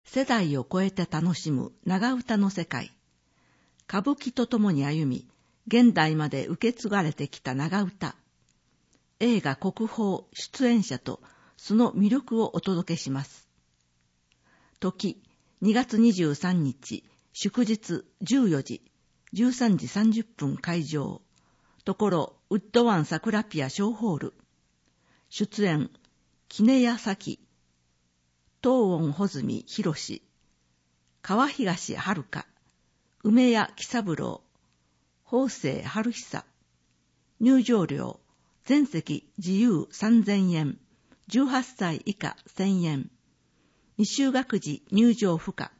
世代を超えて楽しむ長唄の世界。歌舞伎とともに歩み、現代まで受け継がれてきた長唄。映画国宝出演者とその魅力をお届けします。時、2月23日、祝日14時、13時30分会場。ところ、ウッドワン桜ピア小ホール。出演、杵屋咲、東音穂積博、川東遥、梅屋喜三郎、法政春久。入場料、全席自由3000円、18歳以下1000円。未就学児入場不可。